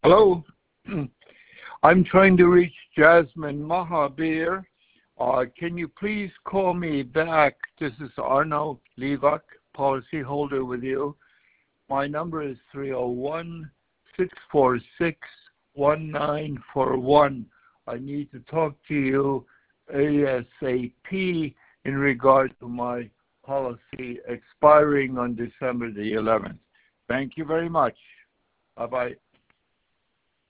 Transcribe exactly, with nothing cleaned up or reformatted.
Hello. I'm trying to reach Jasmine Mahabir. Uh, can you please call me back? This is Arno Levak, policyholder with you. My number is three oh one, six four six, one nine four one. I need to talk to you ASAP in regard to my policy expiring on December the eleventh. Thank you very much. Bye-bye.